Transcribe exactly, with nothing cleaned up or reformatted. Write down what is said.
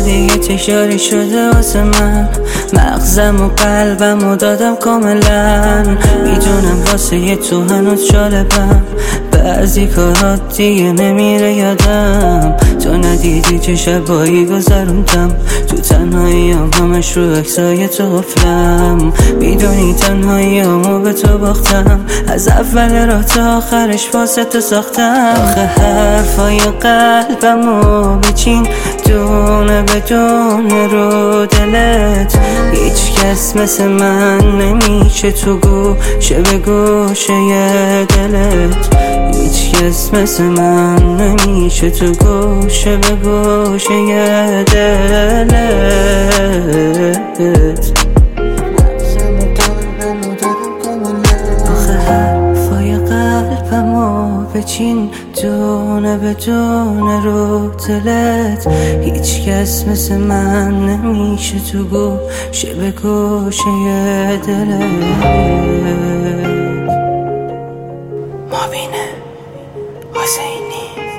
دیگه تکراری شده واسه من. مغزم و قلبم و دادم کاملا. میدونم واسه یه تو هنوز جالبم، بعضی کارات دیگه نمیره یادم. تو ندیدی چه شبایی گذروندم، تو تنهاییام همش رو عکسای تو غفلم. میدونی تنهاییامو به تو باختم، از اول راه تا آخرش واسه تو ساختم. آخه حرفای قلبمو بچین دونه بدونه رو دلت. هیچ کس مثل من نمیشه تو گوشه به گوشه دلت. هیچ کس مثل من نمیشه تو گوشه به گوشه دلت. آخه حرفای قلبمو بچین دونه بدونه رو دلت. هیچ کس مثل من نمیشه تو گوشه به گوشه دلت. مبینه حسینی